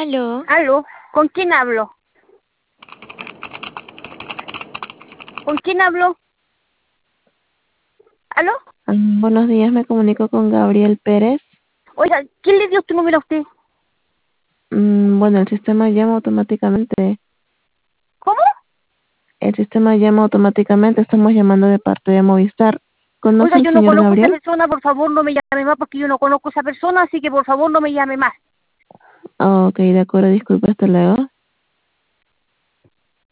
Aló. Aló, ¿con quién hablo? ¿Con quién hablo? ¿Aló? Buenos días, me comunico con Gabriel Pérez. Oiga, ¿quién le dio tu número a usted? Bueno, el sistema llama automáticamente. ¿Cómo? El sistema llama automáticamente. Estamos llamando de parte de Movistar. ¿Conoce Oiga, al yo no señor conozco a esa Gabriel? persona, por favor no me llame más porque yo no conozco a esa persona, así que por favor no me llame más. Ok, de acuerdo, disculpe, hasta luego.